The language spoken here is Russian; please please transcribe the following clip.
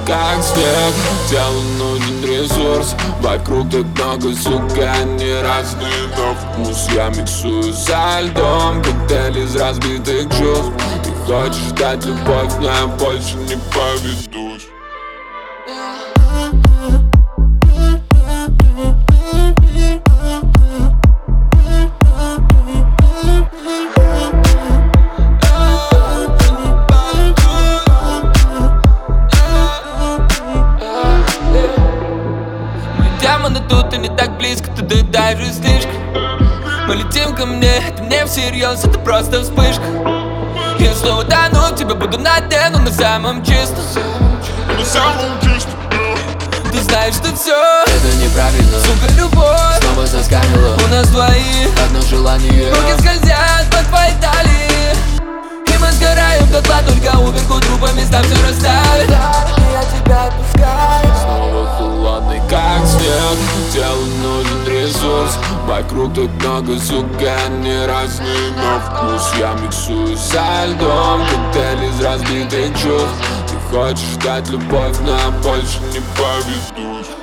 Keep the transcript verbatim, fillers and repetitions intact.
как снег. Телу нужен ресурс, вокруг так много, сука, они разные на вкус. Я миксую со льдом коктейль из разбитых чувств. Ты хочешь дать любовь, но я больше не поведусь. Демоны тут и не так близко, ты доедаешь уже слишком. Мы летим ко мне, это не всерьез, это просто вспышка. Я снова тону в тебя, буду на дне, но на самом чистом. На самом чистом. Ты знаешь, что все это неправильно, сука, любовь снова заскамила. У нас двоих одно желание, руки скользят под твоей талии. И мы сгораем дотла, только уверху трупами там все расставит. Я тебя отпускаю. Снова холодный, как снег. Телу нужен ресурс, вокруг так много, сука, они разные на вкус. Я миксую со льдом коктейль из разбитых чувств. Ты хочешь дать любовь, но я больше не поведусь.